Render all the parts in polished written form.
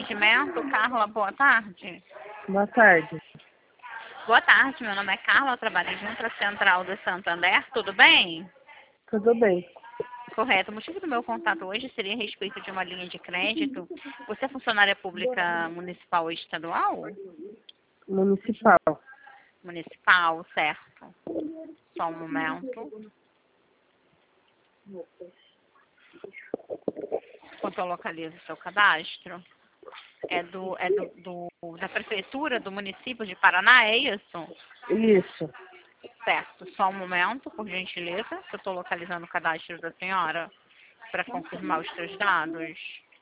atendimento. Carla, boa tarde. Boa tarde. Boa tarde, meu nome é Carla, eu trabalho junto à Central do Santander, tudo bem? Tudo bem. Correto. O motivo do meu contato hoje seria a respeito de uma linha de crédito. Você é funcionária pública municipal ou estadual? Municipal. Municipal, certo. Só um momento. Enquanto eu localizo o seu cadastro. Da prefeitura do município de Paraná, é isso? Isso. Certo. Só um momento, por gentileza, que eu estou localizando o cadastro da senhora para confirmar os seus dados.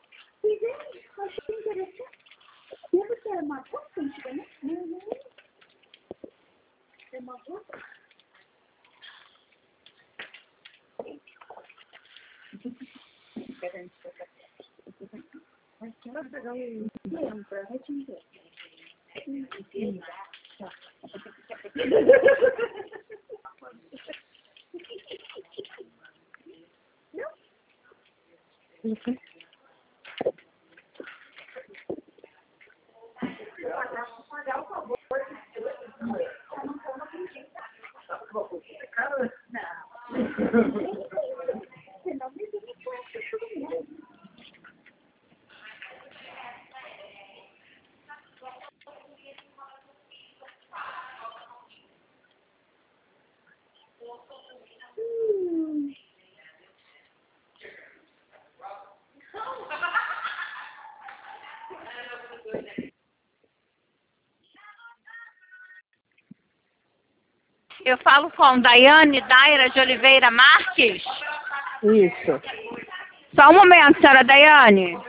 Eu falo com Daiane Daira de Oliveira Marques. Isso. Só um momento, senhora Daiane.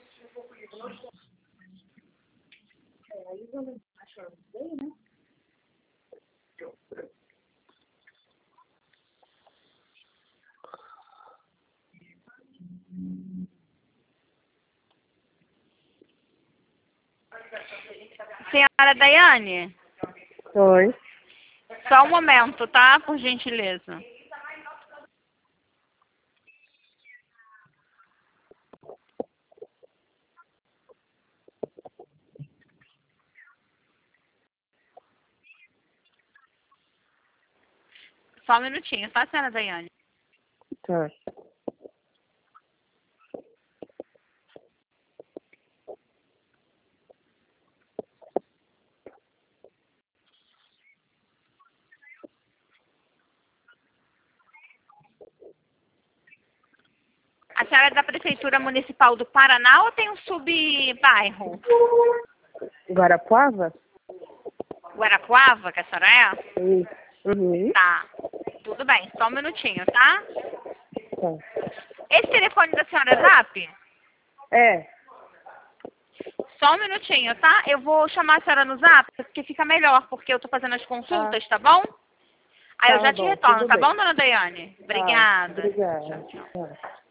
Senhora Daiane, Oi. só um momento, tá? Por gentileza. Só um minutinho, tá, senhora Daiane? Tá. A senhora é da Prefeitura Municipal do Paraná ou tem um sub-bairro? Guarapuava? Guarapuava, que a senhora é? Isso. Uhum. Tá. Tudo bem, só um minutinho, tá? Tá. Esse telefone da senhora é Zap? É. Só um minutinho, tá? Eu vou chamar a senhora no Zap, porque fica melhor, porque eu tô fazendo as consultas, tá bom? Aí eu Tá já te bom, retorno, tudo tá bem. bom, dona Daiane? Tá. Obrigada. Obrigada. Tchau, tchau. Tá.